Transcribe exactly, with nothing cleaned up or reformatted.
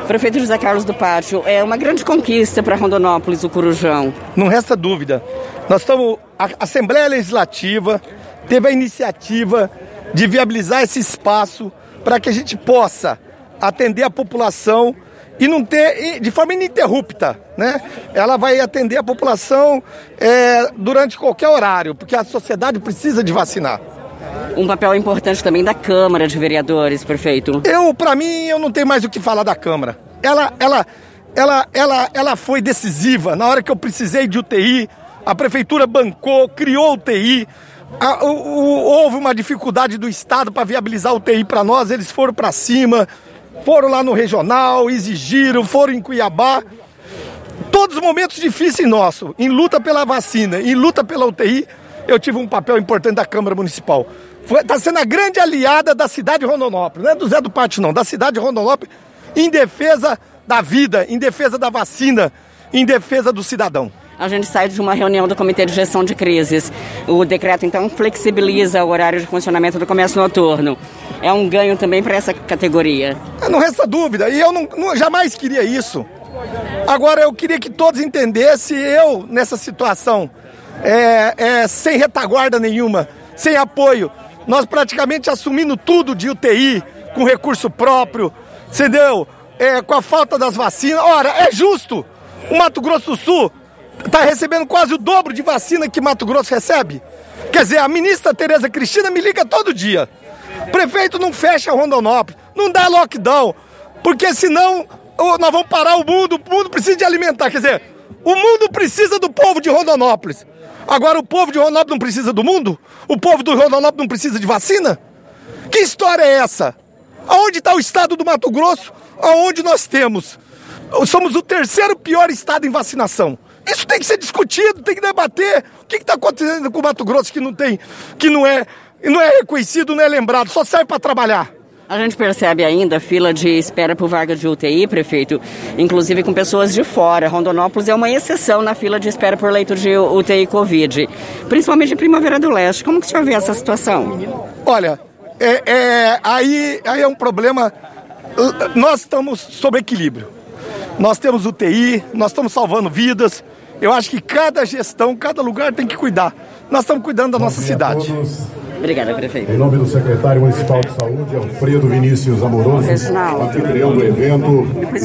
Prefeito José Carlos do Pátio, é uma grande conquista para Rondonópolis, o Corujão. Não resta dúvida. Nós estamos... A Assembleia Legislativa teve a iniciativa de viabilizar esse espaço para que a gente possa atender a população e não ter, de forma ininterrupta, né? Ela vai atender a população é, durante qualquer horário, porque a sociedade precisa de vacinar. Um papel importante também da Câmara de Vereadores, prefeito. Eu, para mim, eu não tenho mais o que falar da Câmara. Ela, ela, ela, ela, ela foi decisiva. Na hora que eu precisei de U T I, a Prefeitura bancou, criou U T I. A, o, o, houve uma dificuldade do Estado para viabilizar U T I para nós, eles foram para cima, foram lá no regional, exigiram, foram em Cuiabá. Todos os momentos difíceis nossos, em luta pela vacina, em luta pela U T I, eu tive um papel importante da Câmara Municipal. Está sendo a grande aliada da cidade de Rondonópolis, não é do Zé do Pátio não, da cidade de Rondonópolis, em defesa da vida, em defesa da vacina, em defesa do cidadão. A gente sai de uma reunião do Comitê de Gestão de Crises. O decreto, então, flexibiliza o horário de funcionamento do comércio noturno. É um ganho também para essa categoria. Não resta dúvida, e eu não, não, jamais queria isso. Agora, eu queria que todos entendessem, eu, nessa situação, é, é, sem retaguarda nenhuma, sem apoio, nós praticamente assumindo tudo de U T I, com recurso próprio, entendeu? É, com a falta das vacinas. Ora, é justo. O Mato Grosso do Sul está recebendo quase o dobro de vacina que Mato Grosso recebe. Quer dizer, a ministra Tereza Cristina me liga todo dia. Prefeito, não fecha Rondonópolis, não dá lockdown, porque senão nós vamos parar o mundo, o mundo precisa de alimentar. Quer dizer, o mundo precisa do povo de Rondonópolis. Agora o povo de Rondonópolis não precisa do mundo? O povo do Rondonópolis não precisa de vacina? Que história é essa? Aonde está o estado do Mato Grosso? Aonde nós temos? Somos o terceiro pior estado em vacinação. Isso tem que ser discutido, tem que debater. O que está acontecendo com o Mato Grosso que não tem, que não é, não é reconhecido, não é lembrado, só serve para trabalhar? A gente percebe ainda a fila de espera por vaga de U T I, prefeito, inclusive com pessoas de fora. Rondonópolis é uma exceção na fila de espera por leito de U T I Covid, principalmente em Primavera do Leste. Como que o senhor vê essa situação? Olha, é, é, aí, aí é um problema. Nós estamos sob equilíbrio. Nós temos U T I, nós estamos salvando vidas. Eu acho que cada gestão, cada lugar tem que cuidar. Nós estamos cuidando da nossa cidade. Obrigada, prefeito. Em nome do secretário municipal de saúde, Alfredo Vinícius Amoroso, anfitrião do evento.